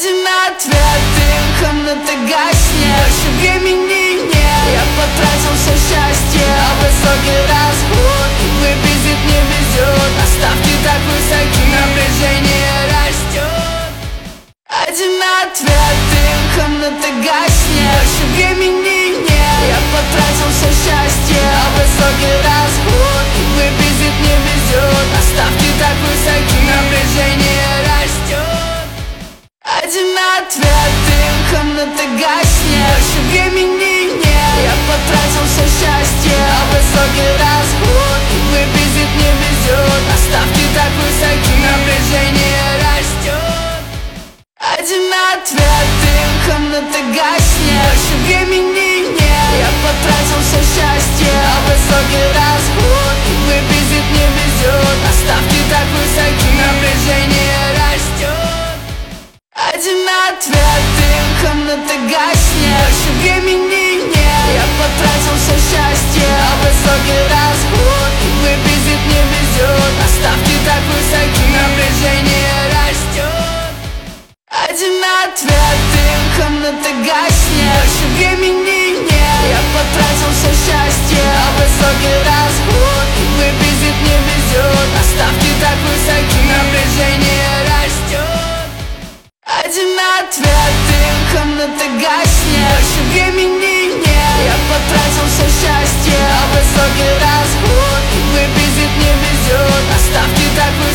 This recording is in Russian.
Один ответ, и комната гаснет. Больше времени нет, я потратил все счастье. А высокий разгон выпиздит, не везет. А ставки так высоки, напряжение растет. Один ответ, и комната гаснет. Больше времени нет, я потратил все счастье. А высокий разгон выпиздит, не везет. А ставки так высоки, напряжение растет. Один ответ, и комната гаснет. Больше времени нет, я потратил все счастье. А высокий разгон выпиздит, не везет. А ставки так высоки, напряжение растет. Один ответ, и комната гаснет. Больше времени нет, я потратил все счастье. А высокий разгон выпиздит, не везет. А ставки так высоки, напряжение растет. Один ответ, и комната гаснет. Больше времени нет, я потратил все счастье. А высокий разгон выпиздит, не везет. А ставки так высоки, напряжение растет. Один ответ, и комната гаснет. Больше времени нет, я потратил все счастье. А высокий разгон выпиздит, не везет. А ставки так высоки, напряжение растет. Один ответ, и комната гаснет. Больше времени нет, я потратил все счастье. А высокий разгон выпиздит, не везет. А ставки так высоки,